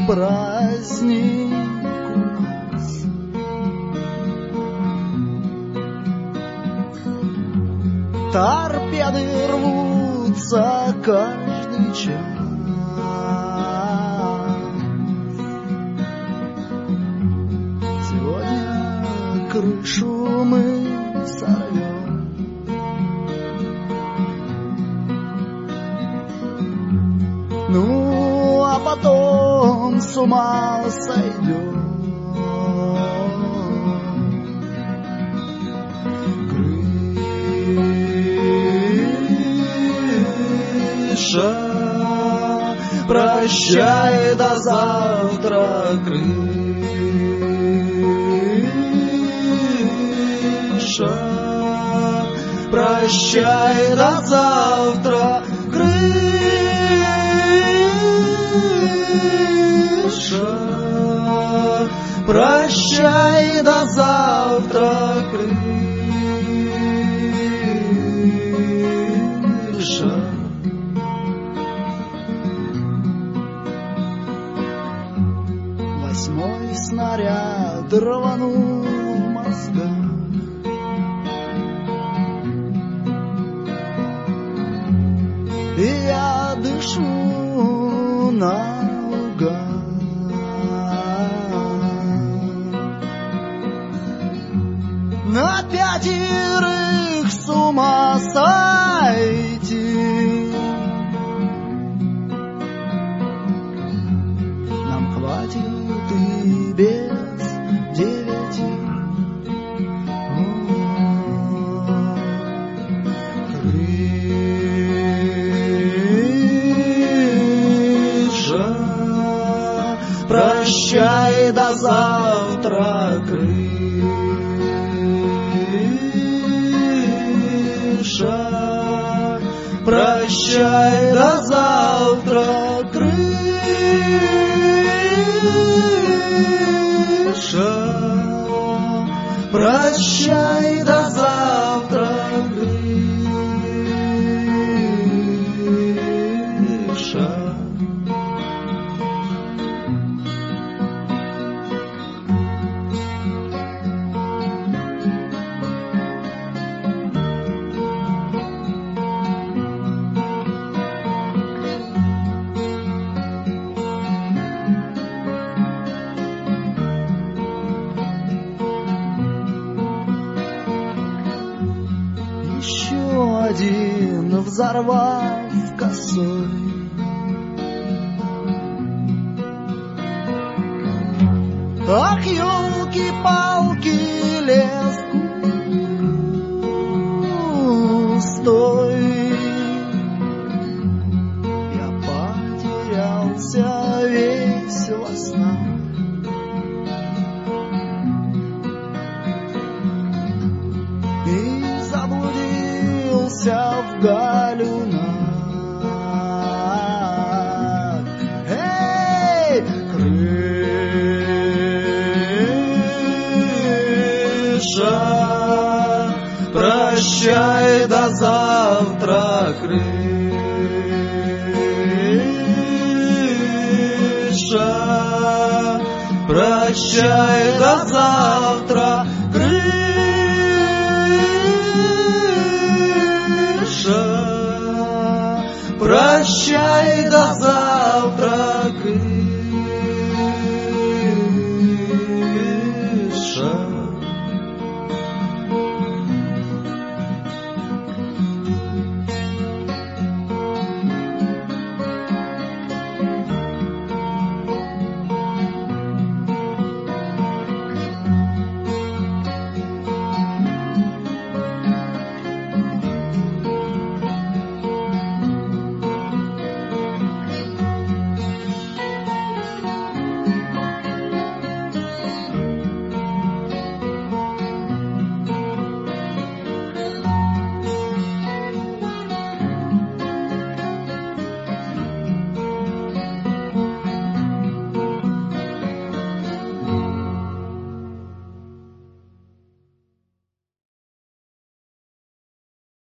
праздник у нас. Торпеды рвутся каждый час. Сегодня крышу мы сорвем. Ну, а потом с ума сойдем. Крыша, прощай, до завтра, крыша, прощай, до завтра, крыша, прощай, до завтра, крыша. Восьмой снаряд рванул в мозгах. И я дышу наугад. На пятерых с ума сойти. Нам хватит и без 9. Крыша, прощай, до завтра, крыша, прощай, до завтра, крыша, прощай, до завтра, крыша. Еще один, взорвав косой. Ах, елки-палки, лес густой. Я потерялся весь во снах. И заблудился в галюнах. Эй, крыша, прощай, до завтра, крыша, прощай, до завтра, крыша, прощай, до завтра.